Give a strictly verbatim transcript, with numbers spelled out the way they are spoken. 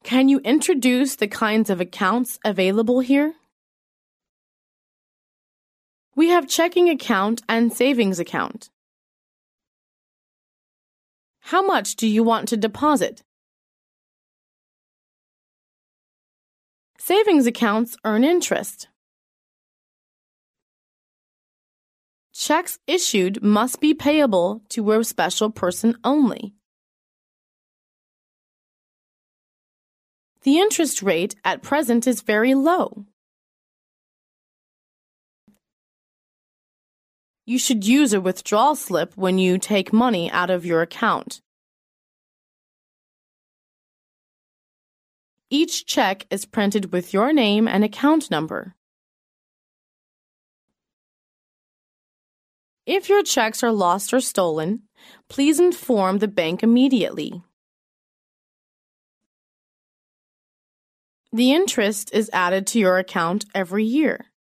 Can you introduce the kinds of accounts available here? We have checking account and savings account. How much do you want to deposit? Savings accounts earn interest. Checks issued must be payable to a special person only. The interest rate at present is very low. You should use a withdrawal slip when you take money out of your account. Each check is printed with your name and account number. If your checks are lost or stolen, please inform the bank immediately. The interest is added to your account every year.